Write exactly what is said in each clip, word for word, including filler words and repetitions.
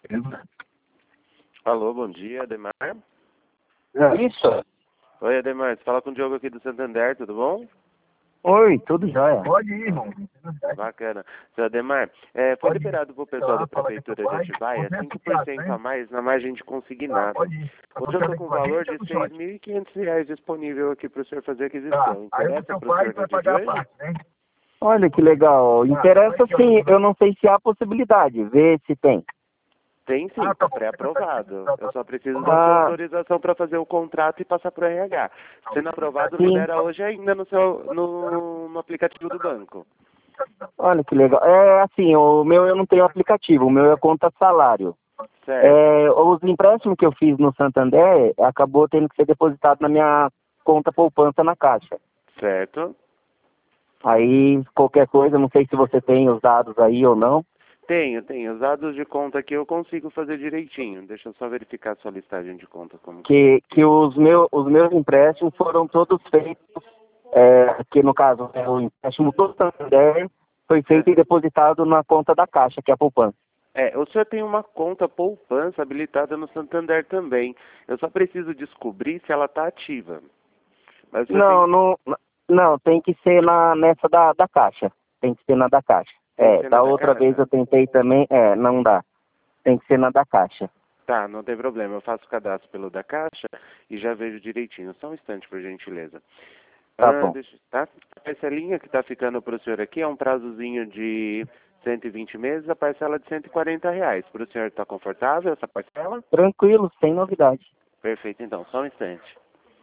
Alô, bom dia, Ademar. É. Isso. Oi, Ademar, você fala com o Diogo aqui do Santander, tudo bom? Oi, tudo jóia. Pode ir, irmão. Bacana. Seu Ademar, é, foi liberado pro pessoal da Prefeitura de Atibaia cinco por cento a mais na margem de consignado. Hoje eu tô com um valor de seis mil e quinhentos reais disponível aqui para o senhor fazer aquisição. Interessa para o senhor no dia de hoje? Olha que legal. Interessa sim, eu não sei se há possibilidade, ver se tem. Tem sim, está pré-aprovado. Eu só preciso da Ah. sua autorização para fazer o contrato e passar para o R H. Sendo aprovado, Sim. libera hoje ainda no, seu, no, no aplicativo do banco. Olha que legal. É assim, o meu eu não tenho aplicativo, o meu é conta salário. Certo. É, os empréstimos que eu fiz no Santander acabou tendo que ser depositado na minha conta poupança na Caixa. Certo. Aí, qualquer coisa, não sei se você tem os dados aí ou não. Tenho, tenho. Os dados de conta aqui eu consigo fazer direitinho. Deixa eu só verificar a sua listagem de conta. Como Que, que os, meu, os meus empréstimos foram todos feitos, é, que no caso, é, o empréstimo todo Santander foi feito é. e depositado na conta da Caixa, que é a poupança. É, o senhor tem uma conta poupança habilitada no Santander também. Eu só preciso descobrir se ela está ativa. Mas o senhor Não, tem... não, não, tem que ser na, nessa da, da Caixa. Tem que ser na da Caixa. Tem que É, ser na da da outra vez Caixa? eu tentei também, é, não dá. Tem que ser na da Caixa. Tá, não tem problema. Eu faço o cadastro pelo da Caixa e já vejo direitinho. Só um instante, por gentileza. Tá Ah, bom. deixa, tá? A parcelinha que está ficando para o senhor aqui é um prazozinho de cento e vinte meses, a parcela de cento e quarenta reais. Para o senhor está confortável essa parcela? Tranquilo, sem novidade. Perfeito, então. Só um instante.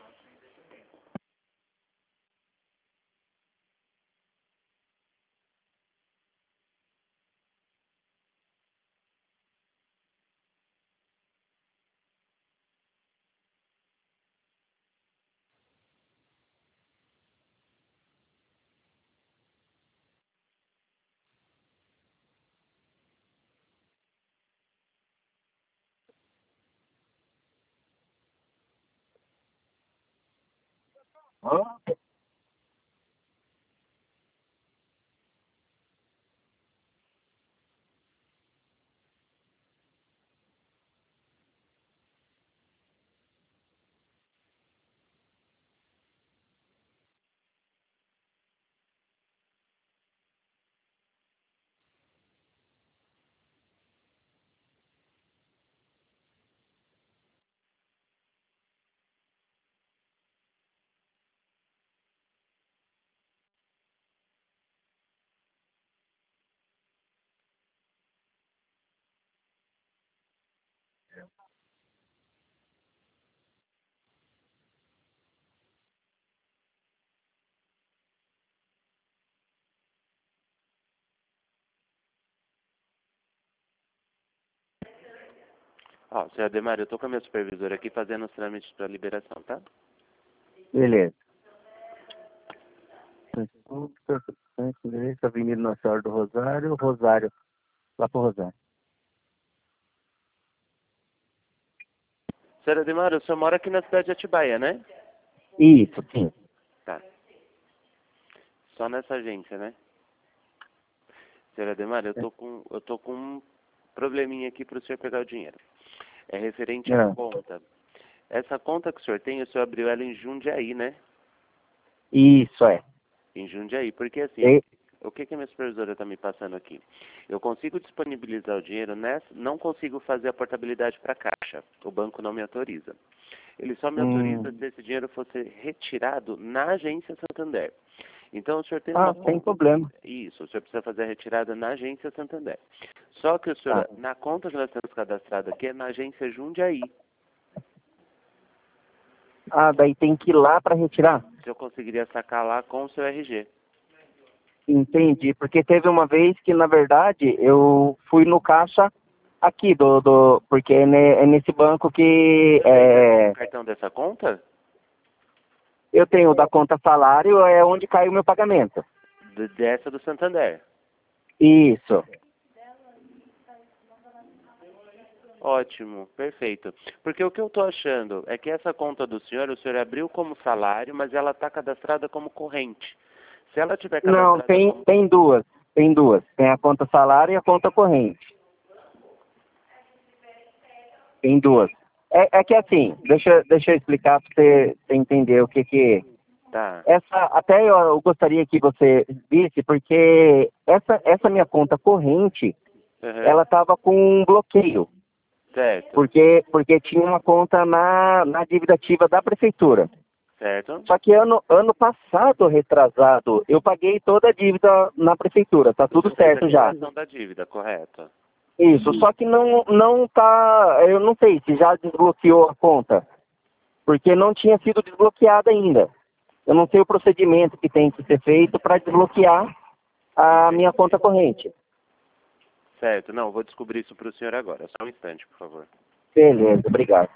Ó, senhor Ademar, eu tô com a minha supervisora aqui fazendo os trâmites para liberação, tá? Beleza. Avenida Nossa Senhora do Rosário, Rosário, lá pro Rosário. Senhor Ademar, o senhor mora aqui na cidade de Atibaia, né? Isso, sim. Tá. Só nessa agência, né? Senhor Ademar, eu tô com, eu tô com um probleminha aqui para o senhor pegar o dinheiro. É referente à Ah. conta. Essa conta que o senhor tem, o senhor abriu ela em Jundiaí, né? Isso, é. Em Jundiaí, porque assim, E, o que, que a minha supervisora está me passando aqui? Eu consigo disponibilizar o dinheiro nessa, não consigo fazer a portabilidade para a Caixa. O banco não me autoriza. Ele só me autoriza hum. se esse dinheiro fosse retirado na agência Santander. Então o senhor tem Ah, uma sem conta. problema. Isso, o senhor precisa fazer a retirada na agência Santander. Só que o senhor, Ah. na conta que nós temos cadastrado aqui, é na agência Jundiaí. ah, daí tem que ir lá para retirar? Se eu conseguiria sacar lá com o seu R G. Entendi, porque teve uma vez que, na verdade, eu fui no caixa aqui do, do porque é, ne- é nesse banco que é, O cartão dessa conta? eu tenho da conta salário, é onde cai o meu pagamento. D- Dessa do Santander. Isso. Ótimo, perfeito. Porque o que eu estou achando é que essa conta do senhor, o senhor abriu como salário, mas ela está cadastrada como corrente. Se ela tiver Não, cadastrada tem, como... tem duas. Tem duas. Tem a conta salário e a conta corrente. Em duas. É, é que assim, deixa, deixa eu explicar para você, você entender o que que... Tá. Essa, até eu, eu gostaria que você visse, porque essa, essa minha conta corrente, Uhum. ela estava com um bloqueio. Certo. Porque, porque tinha uma conta na, na dívida ativa da prefeitura. Certo. Só que ano, ano passado, retrasado, eu paguei toda a dívida na prefeitura, tá tudo Você fez a certo já. liquidação da dívida, correto? Isso, só que não, não tá, eu não sei se já desbloqueou a conta, porque não tinha sido desbloqueada ainda. Eu não sei o procedimento que tem que ser feito para desbloquear a minha conta corrente. Certo. Não, vou descobrir isso para o senhor agora. Só um instante, por favor. Beleza, obrigado.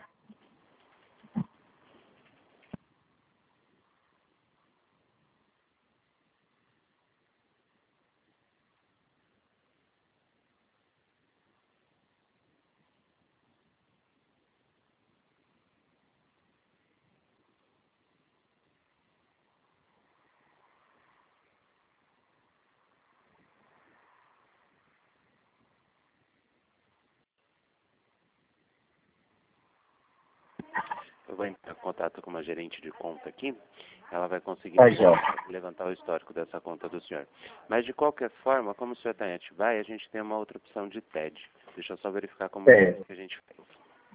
Eu vou entrar em contato com uma gerente de conta aqui. Ela vai conseguir Tá, já. levantar o histórico dessa conta do senhor. Mas, de qualquer forma, como o senhor está em Atibaia, a gente tem uma outra opção de T E D. Deixa eu só verificar como É. é que a gente fez.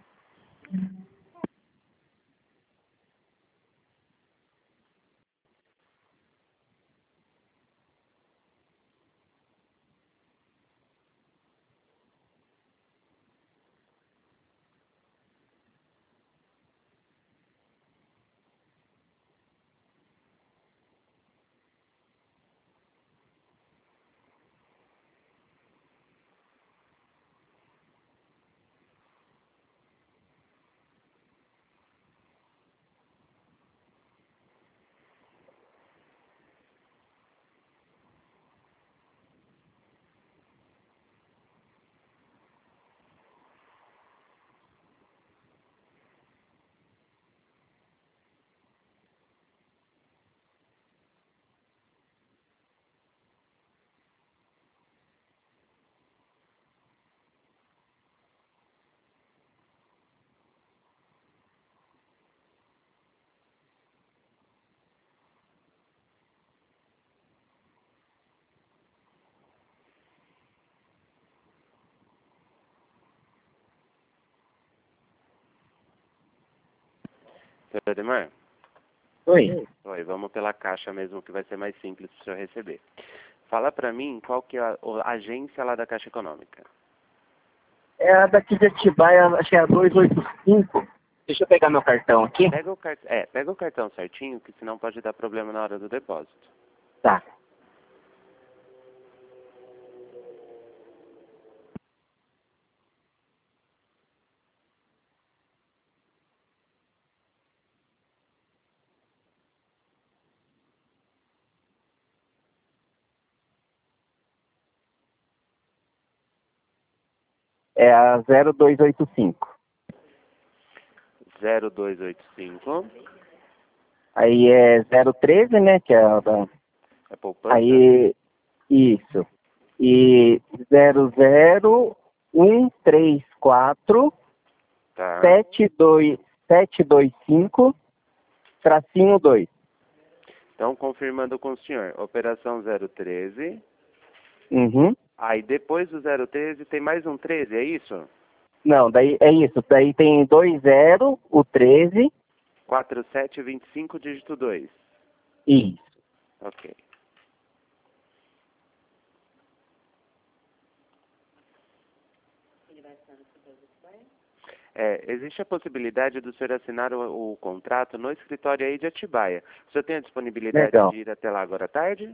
Senhor Ademar? Oi. Oi, vamos pela caixa mesmo, que vai ser mais simples para o senhor receber. Fala para mim qual que é a, a agência lá da Caixa Econômica. É a daqui de Atibaia, acho que é a duzentos e oitenta e cinco. Deixa eu pegar meu cartão aqui. Pega o, cart... é, pega o cartão certinho, que senão pode dar problema na hora do depósito. Tá. É a zero dois oito cinco. zero dois oito cinco. Aí é zero treze, né? Que é a da... É poupança? Aí, isso. E zero zero um três quatro Tá. sete dois sete dois cinco tracinho dois. Então, confirmando com o senhor, operação zero treze. Uhum. Aí depois do zero treze tem mais um treze, é isso? Não, daí é isso. Daí tem dois zero, o treze. quatro sete dois cinco, dígito dois. Isso. Ok. É, existe a possibilidade do senhor assinar o, o contrato no escritório aí de Atibaia. O senhor tem a disponibilidade Legal. de ir até lá agora à tarde?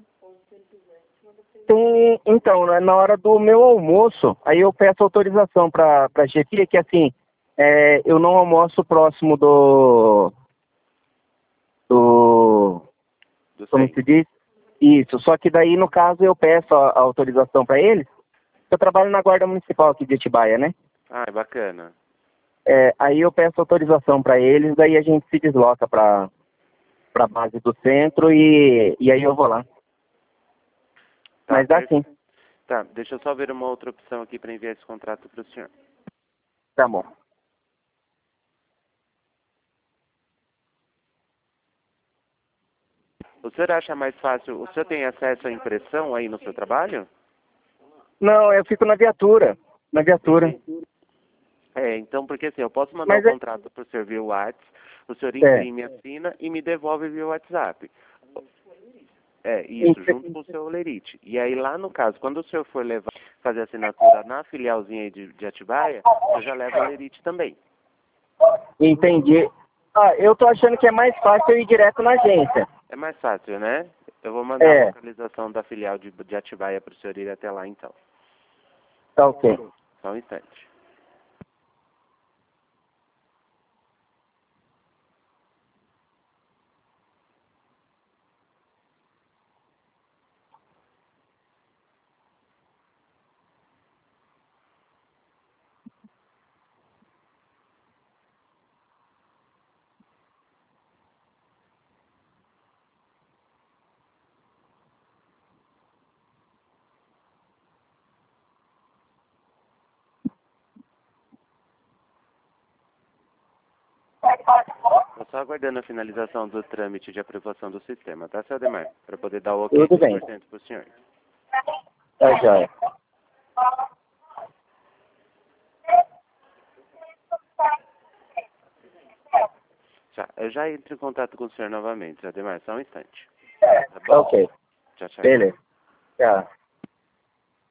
Tem, então, né, na hora do meu almoço, aí eu peço autorização para a chefia, que assim, é, eu não almoço próximo do, do, Do como centro. se diz? Isso, só que daí, no caso, eu peço a, a autorização para eles. Eu trabalho na Guarda Municipal aqui de Atibaia, né? Ah, é bacana. É, aí eu peço autorização para eles, daí a gente se desloca para a base do centro e, e aí eu vou lá. Tá, Mas dá per- sim, tá, deixa eu só ver uma outra opção aqui para enviar esse contrato para o senhor. tá bom. O senhor acha mais fácil, o senhor tem acesso à impressão aí no seu trabalho? Não, eu fico na viatura. Na viatura. É, então, porque assim, eu posso mandar Mas o é- contrato para o senhor via WhatsApp, o senhor É. imprime, assina e me devolve via WhatsApp. É, isso, Ent- junto com o seu Lerite. E aí lá no caso, quando o senhor for levar, fazer assinatura na filialzinha aí de, de Atibaia, eu já levo o Lerite também. Entendi. Ah, eu tô achando que é mais fácil eu ir direto na agência. É mais fácil, né? Eu vou mandar É. a localização da filial de, de Atibaia para o senhor ir até lá então. Tá ok. Só um instante. Estou só aguardando a finalização do trâmite de aprovação do sistema, tá, seu Ademar? Para poder dar o ok Tudo bem. cem por cento para o senhor. Tá joia. Já, eu já entro em contato com o senhor novamente, seu Ademar, só um instante. Tá Tá bom? ok. Tchau, tchau. Beleza. Tchau.